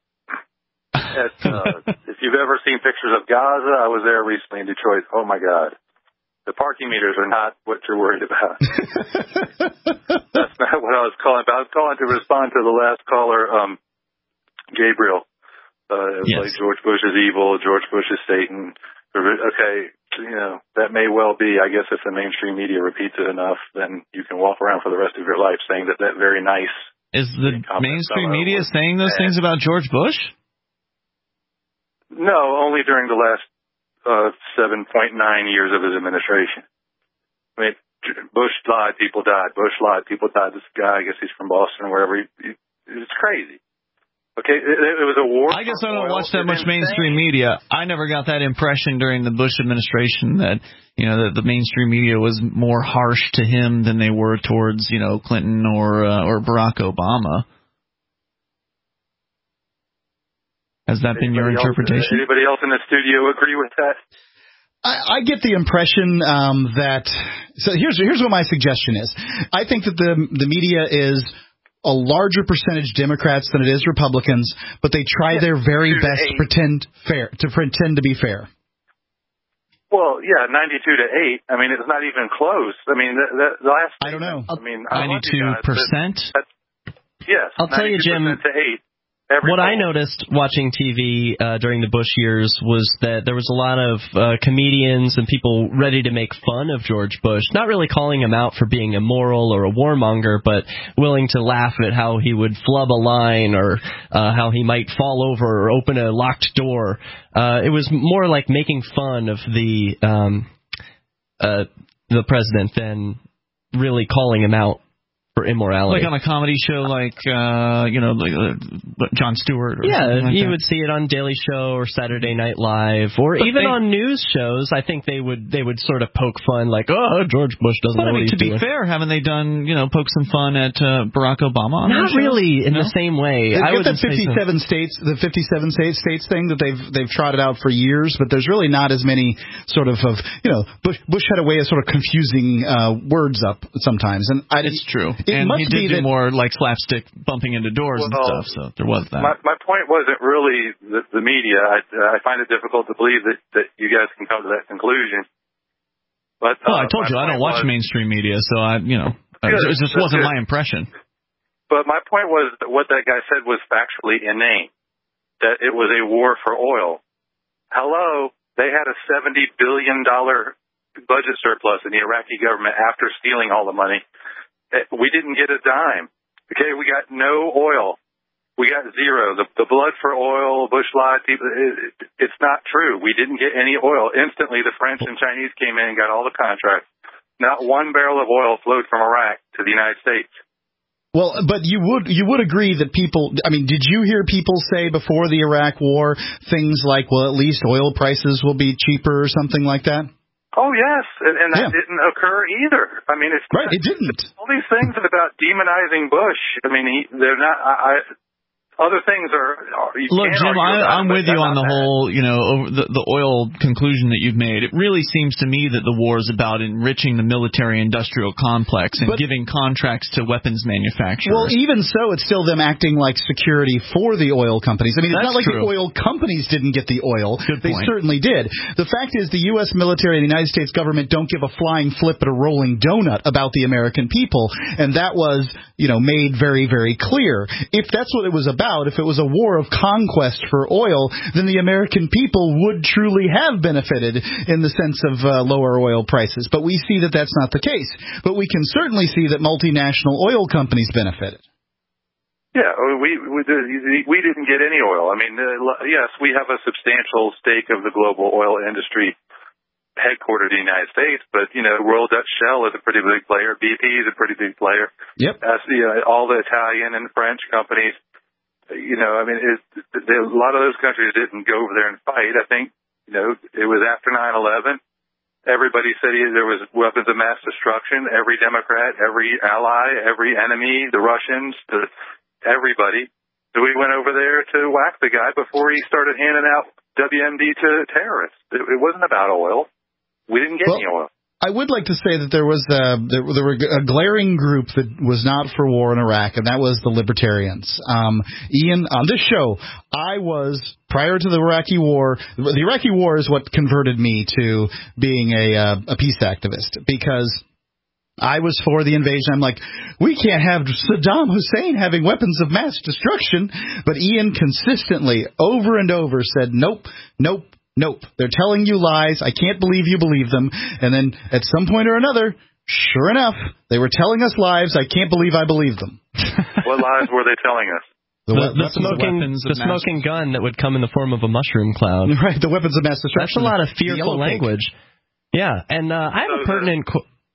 If you've ever seen pictures of Gaza, I was there recently in Detroit. Oh, my God. The parking meters are not what you're worried about. That's not what I was calling about. I was calling to respond to the last caller, Gabriel. Yes. Like George Bush is evil, George Bush is Satan. Okay, that may well be. I guess if the mainstream media repeats it enough, then you can walk around for the rest of your life saying that very nice. Is the mainstream media saying those things about George Bush? No, only during the last 7.9 years of his administration. I mean, Bush lied, people died. Bush lied, people died. This guy, I guess he's from Boston or wherever. It's crazy. Okay, it was a war. I guess I don't watch that much mainstream media. I never got that impression during the Bush administration that that the mainstream media was more harsh to him than they were towards Clinton or Barack Obama. Has that been your interpretation? Anybody else in the studio agree with that? I get the impression that. So here's what my suggestion is. I think that the media is a larger percentage Democrats than it is Republicans, but they try their very best to pretend to be fair. Well, yeah, 92 to 8. I mean, it's not even close. I mean, the last. I don't know. I mean, 92%. Yes. I'll tell you, Jim. To 8. What I noticed watching TV during the Bush years was that there was a lot of comedians and people ready to make fun of George Bush, not really calling him out for being immoral or a warmonger, but willing to laugh at how he would flub a line or how he might fall over or open a locked door. It was more like making fun of the president than really calling him out for immorality. Like on a comedy show, like Jon Stewart. Or yeah, you like would see it on Daily Show or Saturday Night Live, or even on news shows. I think they would sort of poke fun, like, oh, George Bush doesn't know what he's doing. To be fair, haven't they done poke some fun at Barack Obama? Not really in the same way. I would the 57 states thing that they've trotted out for years, but there's really not as many sort of Bush had a way of sort of confusing words up sometimes, and it's true. And he did do more like slapstick bumping into doors and stuff, so there was that. My point wasn't really the media. I find it difficult to believe that you guys can come to that conclusion. But I told you I don't watch mainstream media, so it just wasn't my impression. But my point was that what that guy said was factually inane, that it was a war for oil. Hello, they had a $70 billion budget surplus in the Iraqi government after stealing all the money. We didn't get a dime. Okay, we got no oil. We got zero. The blood for oil, Bush lied. It's not true. We didn't get any oil. Instantly, the French and Chinese came in and got all the contracts. Not one barrel of oil flowed from Iraq to the United States. Well, but you would agree that people. I mean, did you hear people say before the Iraq War things like, well, at least oil prices will be cheaper or something like that? Oh, yes, and that didn't occur either. I mean, it didn't. All these things about demonizing Bush, I mean, they're not. Other things are. Look, Jim, I'm with you on the whole, the oil conclusion that you've made. It really seems to me that the war is about enriching the military-industrial complex and giving contracts to weapons manufacturers. Well, even so, it's still them acting like security for the oil companies. I mean, it's not like the oil companies didn't get the oil. They certainly did. The fact is the U.S. military and the United States government don't give a flying flip at a rolling donut about the American people, and that was, made very, very clear. If that's what it was about, if it was a war of conquest for oil, then the American people would truly have benefited in the sense of lower oil prices. But we see that that's not the case. But we can certainly see that multinational oil companies benefited. Yeah, we didn't get any oil. I mean, yes, we have a substantial stake of the global oil industry headquartered in the United States, but Royal Dutch Shell is a pretty big player. BP is a pretty big player. Yep. As all the Italian and French companies. I mean, a lot of those countries didn't go over there and fight. I think, it was after 9/11. Everybody said there was weapons of mass destruction. Every Democrat, every ally, every enemy, the Russians, everybody. So we went over there to whack the guy before he started handing out WMD to terrorists. It wasn't about oil. We didn't get any oil. I would like to say that there was there were a glaring group that was not for war in Iraq, and that was the libertarians. Ian, on this show, I was, prior to the Iraqi war, the Iraqi war is what converted me to being a peace activist, because I was for the invasion. I'm like, we can't have Saddam Hussein having weapons of mass destruction. But Ian consistently, over and over, said, nope. They're telling you lies. I can't believe you believe them. And then at some point or another, sure enough, they were telling us lies. I can't believe I believed them. What lies were they telling us? The smoking gun that would come in the form of a mushroom cloud. Right, the weapons of mass destruction. That's a lot of fearful language. Yeah, and I have a pertinent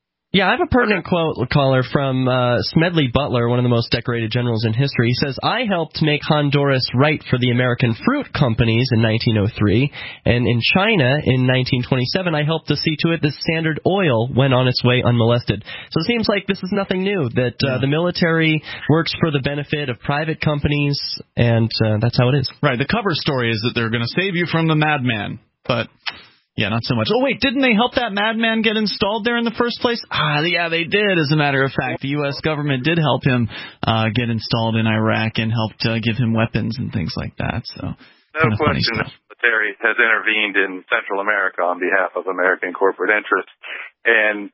quote, caller, from Smedley Butler, one of the most decorated generals in history. He says, I helped make Honduras right for the American fruit companies in 1903, and in China in 1927, I helped to see to it that Standard Oil went on its way unmolested. So it seems like this is nothing new, that the military works for the benefit of private companies, and that's how it is. Right, the cover story is that they're going to save you from the madman, but Yeah, not so much. Oh, wait, didn't they help that madman get installed there in the first place? Yeah, they did, as a matter of fact. The U.S. government did help him get installed in Iraq and helped give him weapons and things like that. So, no question the military has intervened in Central America on behalf of American corporate interests. And,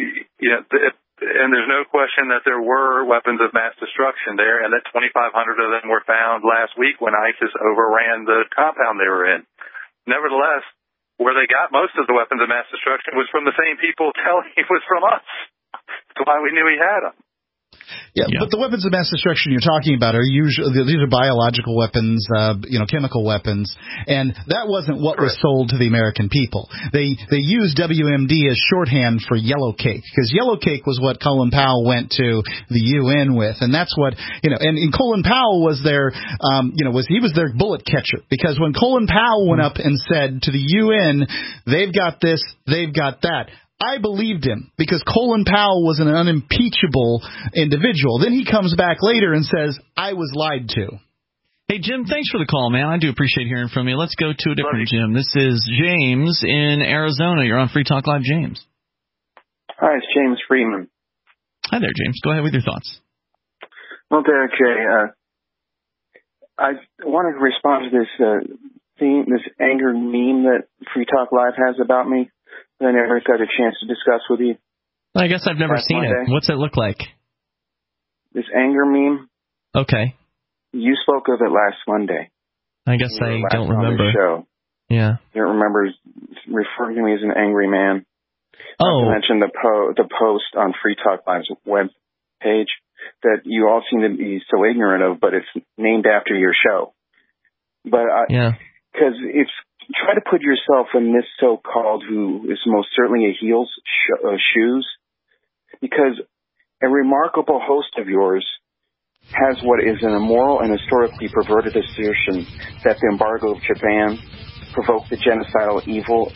and there's no question that there were weapons of mass destruction there, and that 2,500 of them were found last week when ISIS overran the compound they were in. Nevertheless, where they got most of the weapons of mass destruction was from the same people telling it was from us. That's why we knew he had them. Yeah, but the weapons of mass destruction you're talking about are usually, these are biological weapons, chemical weapons, and that wasn't what was sold to the American people. They used WMD as shorthand for yellow cake, because yellow cake was what Colin Powell went to the UN with, and that's what, and Colin Powell was their, he was their bullet catcher, because when Colin Powell went up and said to the UN, they've got this, they've got that, I believed him, because Colin Powell was an unimpeachable individual. Then he comes back later and says, I was lied to. Hey, Jim, thanks for the call, man. I do appreciate hearing from you. Let's go to a different Jim. This is James in Arizona. You're on Free Talk Live, James. Hi, it's James Freeman. Hi there, James. Go ahead with your thoughts. Okay. I want to respond to this anger meme that Free Talk Live has about me that I never got a chance to discuss with you. I guess I've never seen it. What's it look like? This anger meme? Okay. You spoke of it last Monday. I guess I don't remember. Show. Yeah. You don't remember referring to me as an angry man. Oh. I mentioned the post on Free Talk Live's web page that you all seem to be so ignorant of, but it's named after your show. But because it's try to put yourself in this so-called who is most certainly a heel's shoes, because a remarkable host of yours has what is an immoral and historically perverted assertion that the embargo of Japan provoked the genocidal evil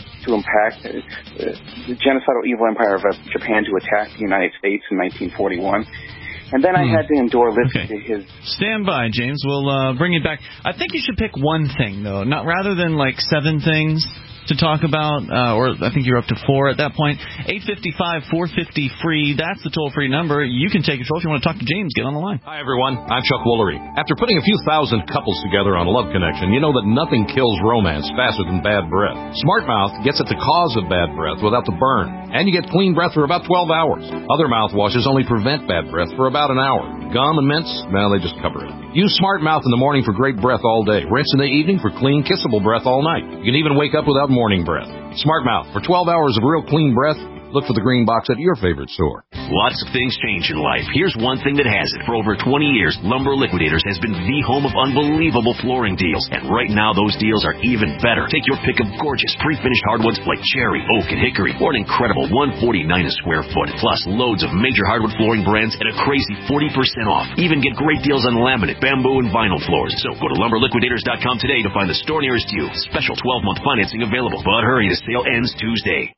empire of Japan to attack the United States in 1941. And then I had to endure listening to his... Stand by, James. We'll bring you back. I think you should pick one thing, though, not rather than like 7 things to talk about, or I think you're up to 4 at that point. 855-450-FREE, that's the toll-free number. You can take control if you want to talk to James. Get on the line. Hi, everyone. I'm Chuck Woolery. After putting a few thousand couples together on a love connection, you know that nothing kills romance faster than bad breath. Smart Mouth gets at the cause of bad breath without the burn, and you get clean breath for about 12 hours. Other mouthwashes only prevent bad breath for about an hour. Gum and mints, well, they just cover it. Use Smart Mouth in the morning for great breath all day. Rinse in the evening for clean, kissable breath all night. You can even wake up without morning breath. Smart Mouth, for 12 hours of real clean breath. Look for the green box at your favorite store. Lots of things change in life. Here's one thing that hasn't. For over 20 years, Lumber Liquidators has been the home of unbelievable flooring deals. And right now, those deals are even better. Take your pick of gorgeous pre-finished hardwoods like cherry, oak, and hickory, or an incredible $149 a square foot. Plus, loads of major hardwood flooring brands at a crazy 40% off. Even get great deals on laminate, bamboo, and vinyl floors. So go to LumberLiquidators.com today to find the store nearest you. Special 12-month financing available. But hurry, the sale ends Tuesday.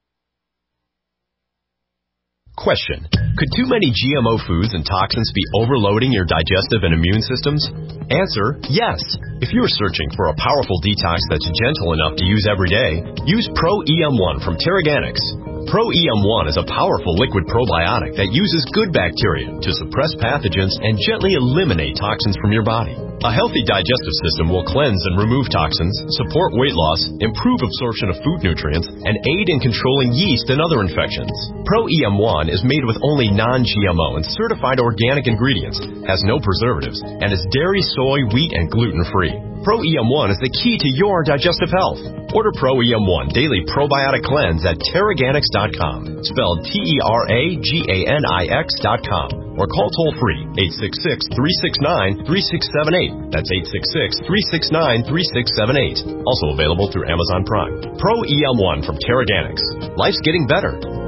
Question: could too many GMO foods and toxins be overloading your digestive and immune systems? Answer: yes. If you are searching for a powerful detox that's gentle enough to use every day, use Pro EM1 from Terraganics. Pro EM1 is a powerful liquid probiotic that uses good bacteria to suppress pathogens and gently eliminate toxins from your body. A healthy digestive system will cleanse and remove toxins, support weight loss, improve absorption of food nutrients, and aid in controlling yeast and other infections. Pro EM1 is made with only non-GMO and certified organic ingredients, has no preservatives, and is dairy, soy, wheat, and gluten-free. Pro EM1 is the key to your digestive health. Order Pro EM1 Daily Probiotic Cleanse at Terraganics.com, spelled TerraGanix.com, or call toll-free 866-369-3678. That's 866-369-3678. Also available through Amazon Prime. Pro EM1 from Terraganics. Life's getting better.